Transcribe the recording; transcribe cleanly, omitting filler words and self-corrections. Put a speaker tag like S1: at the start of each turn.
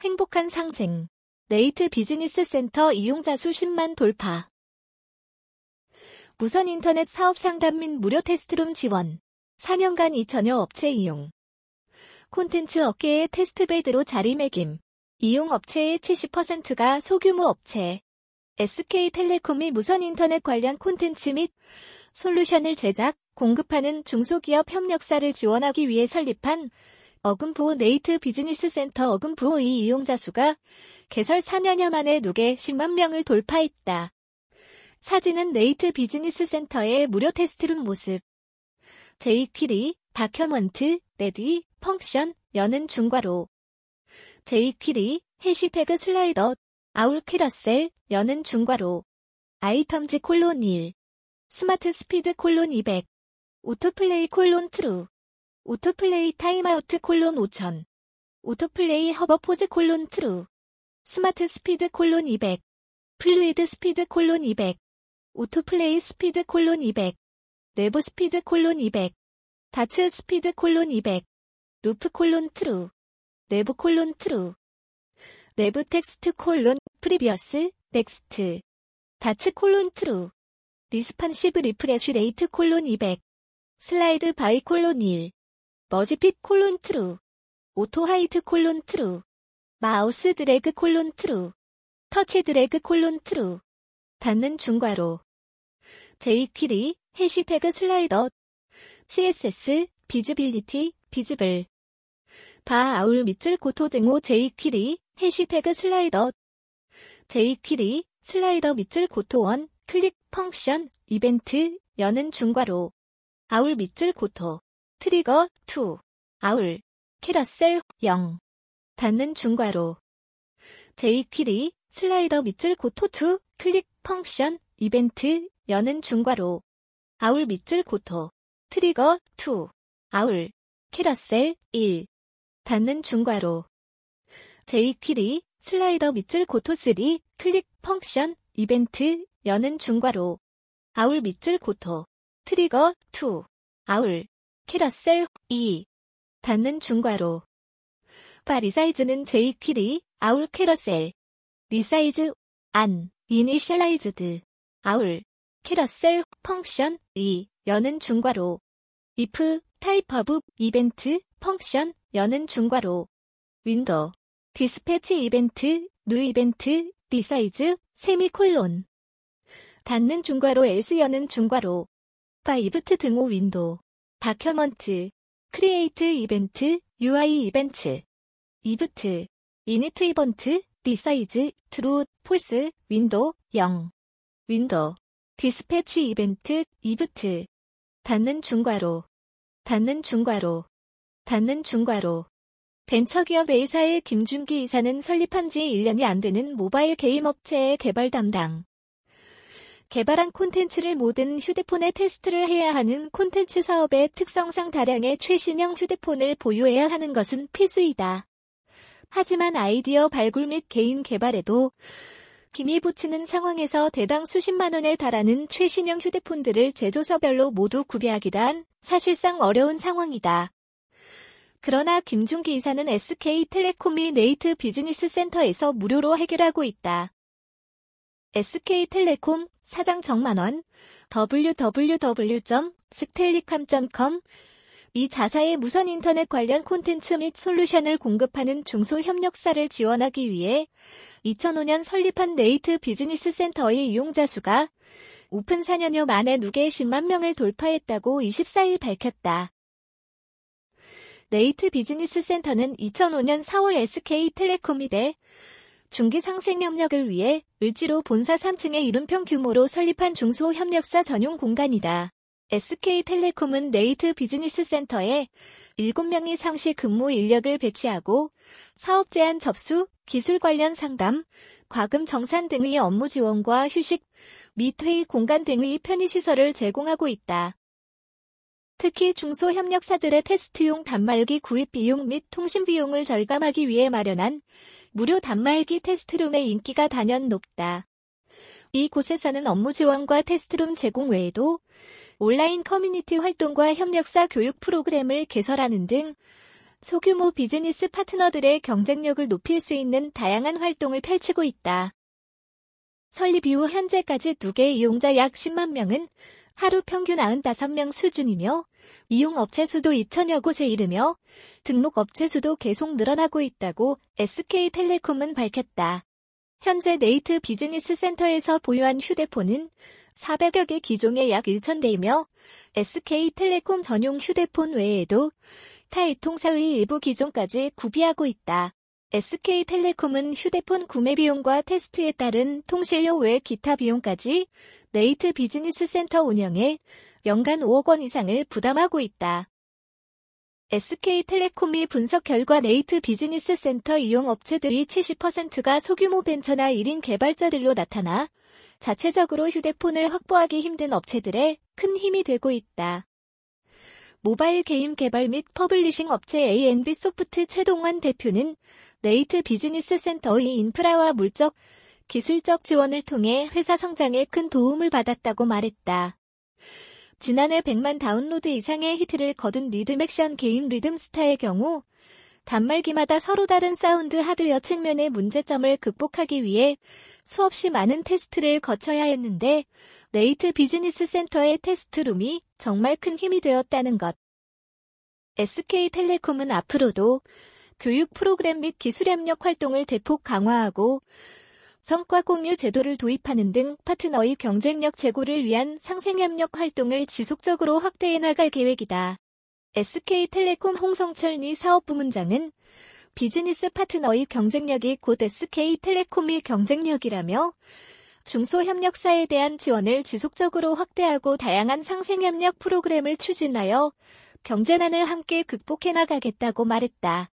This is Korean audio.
S1: 행복한 상생. 네이트 비즈니스 센터 이용자 수 10만 돌파. 무선 인터넷 사업 상담 및 무료 테스트룸 지원. 4년간 2천여 업체 이용. 콘텐츠 업계의 테스트베드로 자리매김. 이용 업체의 70%가 소규모 업체. SK텔레콤이 무선 인터넷 관련 콘텐츠 및 솔루션을 제작, 공급하는 중소기업 협력사를 지원하기 위해 설립한 어금부호 네이트 비즈니스 센터 어금부호의 이용자 수가 개설 4년여 만에 누계 10만 명을 돌파했다. 사진은 네이트 비즈니스 센터의 무료 테스트룸 모습. jQuery, 다큐먼트, 레디, 펑션, 여는 중괄호. jQuery, 해시태그 슬라이더, 아울 캐러셀, 여는 중괄호. 아이템즈 콜론 1. 스마트 스피드 콜론 200. 오토플레이 콜론 트루. 오토플레이 타임아우트 콜론 5000. 오토플레이 허버포즈 콜론 트루. 스마트 스피드 콜론 200. 플루이드 스피드 콜론 200. 오토플레이 스피드 콜론 200. 내부 스피드 콜론 200. 다츠 스피드 콜론 200. 루프 콜론 트루. 내부 콜론 트루. 내부 텍스트 콜론 프리비어스 넥스트. 다츠 콜론 트루. 리스판시브 리프레쉬 레이트 콜론 200. 슬라이드 바이 콜론 1. 머지핏 콜론 트루. 오토 하이트 콜론 트루. 마우스 드래그 콜론 트루. 터치 드래그 콜론 트루. 닫는 중괄호. jQuery, 해시태그 슬라이더. CSS, 비즈빌리티, 비즈블. 바 아울 밑줄 고토 등호 jQuery, 해시태그 슬라이더. jQuery, 슬라이더 밑줄 고토 1, 클릭, 펑션, 이벤트, 여는 중괄호. 아울 밑줄 고토. 트리거, 2. 아울. 캐러셀, 0. 닫는 중괄호. jQuery, 슬라이더 밑줄 고토 2, 클릭, 펑션, 이벤트, 여는 중괄호. 아울 밑줄 고토. 트리거, 2. 아울. 캐러셀, 1. 닫는 중괄호. jQuery, 슬라이더 밑줄 고토 3, 클릭, 펑션, 이벤트, 여는 중괄호. 아울 밑줄 고토. 트리거, 2. 아울. 캐러셀, 2. 닫는 중괄호. 바 리사이즈는 jQuery, 아울 캐러셀. 리사이즈, 안, 이니셜라이즈드. 아울. 캐러셀, 펑션, 2. 여는 중괄호. if, 타입 오브, 이벤트, 펑션, 여는 중괄호. 윈도우. 디스패치 이벤트, 뉴 이벤트, 리사이즈, 세미콜론. 닫는 중괄호 else 여는 중괄호. 바 이브트 등호 윈도우. 다큐먼트. 크리에이트 이벤트, UI 이벤트. 이브트. 이니트 이벤트, 리사이즈, 트루, 폴스, 윈도우, 0. 윈도우. 디스패치 이벤트, 이브트. 닫는 중괄호. 닫는 중괄호. 닫는 중괄호. 벤처기업 A사의 김준기 이사는 설립한 지 1년이 안 되는 모바일 게임 업체의 개발 담당. 개발한 콘텐츠를 모든 휴대폰에 테스트를 해야 하는 콘텐츠 사업의 특성상 다량의 최신형 휴대폰을 보유해야 하는 것은 필수이다. 하지만 아이디어 발굴 및 개인 개발에도 김이 붙이는 상황에서 대당 수십만 원에 달하는 최신형 휴대폰들을 제조사별로 모두 구비하기란 사실상 어려운 상황이다. 그러나 김준기 이사는 SK텔레콤이 네이트 비즈니스 센터에서 무료로 해결하고 있다. SK텔레콤 사장 정만원 www.sktelecom.com 이 자사의 무선 인터넷 관련 콘텐츠 및 솔루션을 공급하는 중소협력사를 지원하기 위해 2005년 설립한 네이트 비즈니스 센터의 이용자 수가 오픈 4년여 만에 누계 10만 명을 돌파했다고 24일 밝혔다. 네이트 비즈니스 센터는 2005년 4월 SK텔레콤이 대 중기 상생 협력을 위해 을지로 본사 3층의 이름평 규모로 설립한 중소협력사 전용 공간이다. SK텔레콤은 네이트 비즈니스 센터에 7명이 상시 근무 인력을 배치하고 사업 제안 접수, 기술 관련 상담, 과금 정산 등의 업무 지원과 휴식 및 회의 공간 등의 편의시설을 제공하고 있다. 특히 중소협력사들의 테스트용 단말기 구입 비용 및 통신 비용을 절감하기 위해 마련한 무료 단말기 테스트룸의 인기가 단연 높다. 이곳에서는 업무 지원과 테스트룸 제공 외에도 온라인 커뮤니티 활동과 협력사 교육 프로그램을 개설하는 등 소규모 비즈니스 파트너들의 경쟁력을 높일 수 있는 다양한 활동을 펼치고 있다. 설립 이후 현재까지 2개 이용자 약 10만 명은 하루 평균 95명 수준이며 이용 업체 수도 2,000여 곳에 이르며 등록 업체 수도 계속 늘어나고 있다고 SK텔레콤은 밝혔다. 현재 네이트 비즈니스 센터에서 보유한 휴대폰은 400여 개 기종의 약 1,000대이며 SK텔레콤 전용 휴대폰 외에도 타 이통사의 일부 기종까지 구비하고 있다. SK텔레콤은 휴대폰 구매 비용과 테스트에 따른 통신료 외 기타 비용까지 네이트 비즈니스 센터 운영에 연간 5억 원 이상을 부담하고 있다. SK텔레콤이 분석 결과 네이트 비즈니스 센터 이용 업체들이 70%가 소규모 벤처나 1인 개발자들로 나타나 자체적으로 휴대폰을 확보하기 힘든 업체들에 큰 힘이 되고 있다. 모바일 게임 개발 및 퍼블리싱 업체 A&B 소프트 최동환 대표는 네이트 비즈니스 센터의 인프라와 물적, 기술적 지원을 통해 회사 성장에 큰 도움을 받았다고 말했다. 지난해 100만 다운로드 이상의 히트를 거둔 리듬 액션 게임 리듬스타의 경우 단말기마다 서로 다른 사운드 하드웨어 측면의 문제점을 극복하기 위해 수없이 많은 테스트를 거쳐야 했는데 네이트 비즈니스 센터의 테스트룸이 정말 큰 힘이 되었다는 것. SK텔레콤은 앞으로도 교육 프로그램 및 기술협력 활동을 대폭 강화하고 성과 공유 제도를 도입하는 등 파트너의 경쟁력 제고를 위한 상생협력 활동을 지속적으로 확대해 나갈 계획이다. SK텔레콤 홍성철 니 사업부문장은 비즈니스 파트너의 경쟁력이 곧 SK텔레콤의 경쟁력이라며 중소협력사에 대한 지원을 지속적으로 확대하고 다양한 상생협력 프로그램을 추진하여 경제난을 함께 극복해 나가겠다고 말했다.